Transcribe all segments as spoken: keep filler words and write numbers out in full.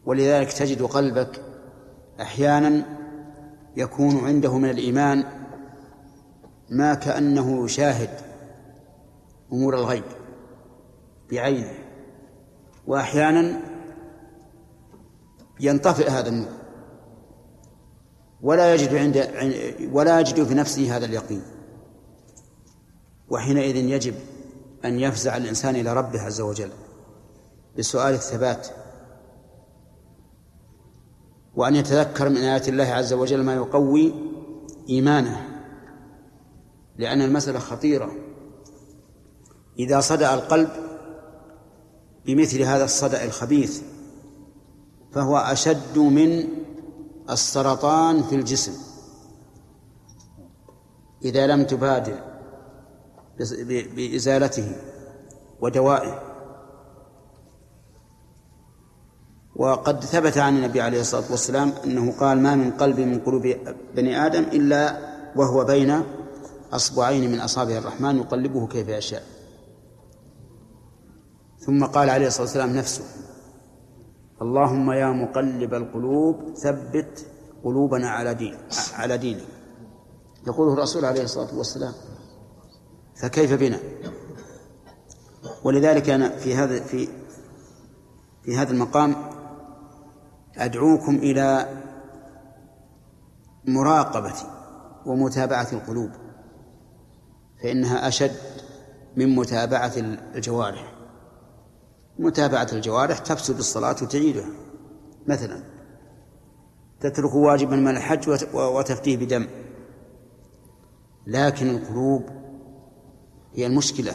ولذلك تجد قلبك أحيانا يكون عنده من الإيمان ما كأنه يشاهد أمور الغيب بعينه، وأحيانا ينطفئ هذا النور ولا يجد عند ولا يجد في نفسه هذا اليقين، وحينئذ يجب أن يفزع الإنسان إلى ربه عز وجل بسؤال الثبات، وأن يتذكر من آيات الله عز وجل ما يقوي إيمانه، لأن المسألة خطيرة. إذا صدأ القلب بمثل هذا الصدأ الخبيث فهو أشد من السرطان في الجسم إذا لم تبادر بإزالته ودوائه. وقد ثبت عن النبي عليه الصلاة والسلام أنه قال: ما من قلب من قلوب بني آدم إلا وهو بين أصبعين من أصابع الرحمن يقلبه كيف يشاء. ثم قال عليه الصلاة والسلام نفسه: اللهم يا مقلب القلوب ثبت قلوبنا على دين على دينك. يقوله الرسول عليه الصلاة والسلام، فكيف بنا؟ ولذلك أنا في هذا في في هذا المقام أدعوكم إلى مراقبة ومتابعة القلوب، فإنها أشد من متابعة الجوارح. متابعة الجوارح تفسد الصلاة وتعيدها، مثلا تترك واجبا من الحج وتفتيه بدم، لكن القلوب هي المشكلة.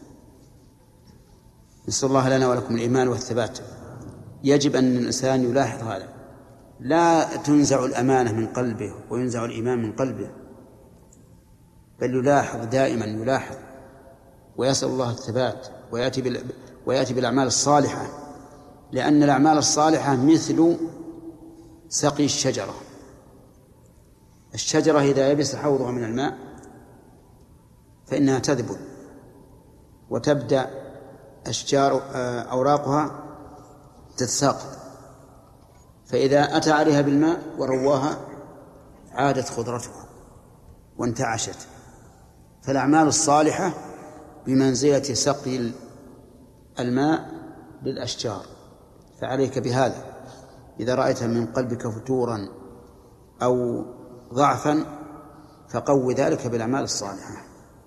نسأل الله لنا ولكم الإيمان والثبات. يجب أن الإنسان يلاحظ هذا، لا تنزع الأمانة من قلبه وينزع الإيمان من قلبه، بل يلاحظ دائما، يلاحظ ويسأل الله الثبات ويأتي بال... ويأتي بالأعمال الصالحة، لأن الأعمال الصالحة مثل سقي الشجرة. الشجرة إذا يبس حوضها من الماء فإنها تذبل وتبدأ أشجار أوراقها تتساقط، فإذا أتى عليها بالماء ورواها عادت خضرتها وانتعشت. فالأعمال الصالحة بمنزلة سقي الماء للأشجار، فعليك بهذا. إذا رأيت من قلبك فتورا أو ضعفا فقو ذلك بالأعمال الصالحة.